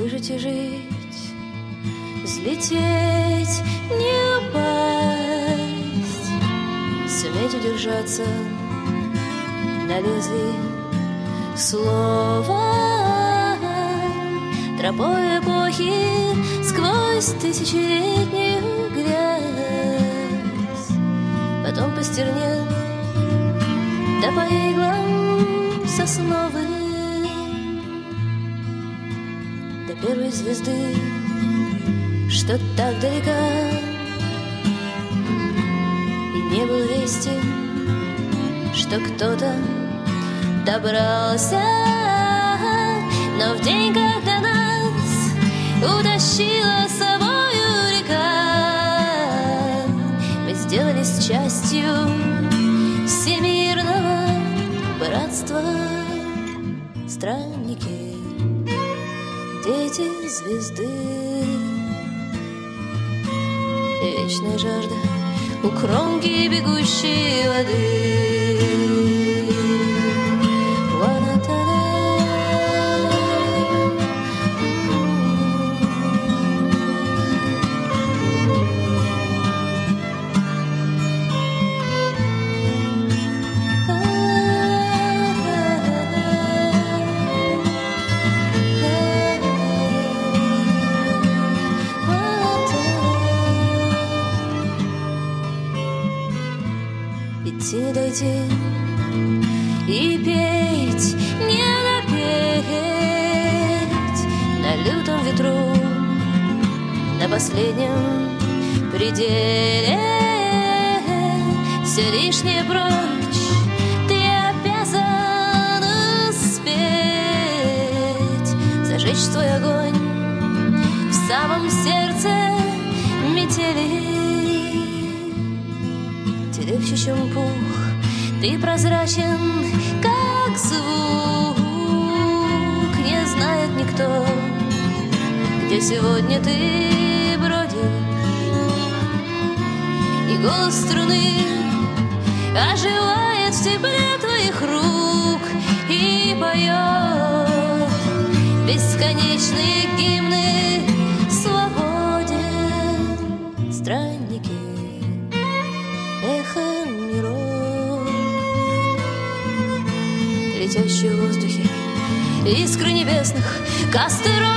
выжить и жить, взлететь, не упасть, суметь удержаться на лезвии слова, тропой эпохи сквозь тысячелетнюю грязь, потом по стерне да по иглам сосновым до первой звезды, что так далека, и не было вести, что кто-то добрался. Но в день, когда нас утащила с собою река, мы сделались частью всемирного братства. Странники, дети звезды, вечная жажда у кромки бегущей воды. Идти, не дойти, и петь, не допеть на лютом ветру, на последнем пределе. Все лишнее прочь, ты обязан успеть зажечь свой огонь в самом сердце метели. Ты легче, чем пух, ты прозрачен, как звук. Не знает никто, где сегодня ты бродишь, и голос струны оживает в тепле твоих рук и поет бесконечные гимны свободе. Странники, эхо миров, летящие в воздухе искры небесных костров.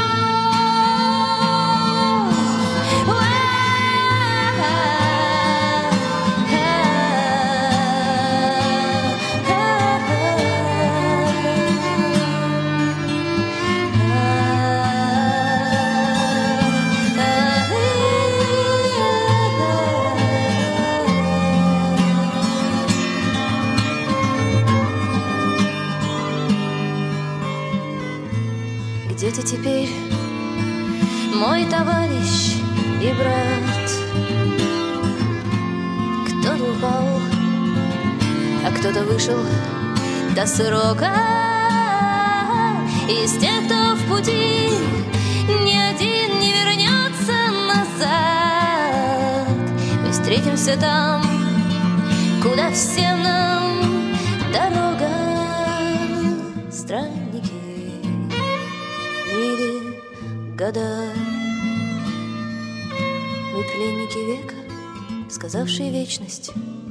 Где ты теперь, мой товарищ и брат? Кто-то упал, а кто-то вышел до срока. Из тех, кто в пути, ни один не вернется назад. Мы встретимся там, куда всем нам дорога. Странники, мили, года, мы пленники века, сказавшие вечность.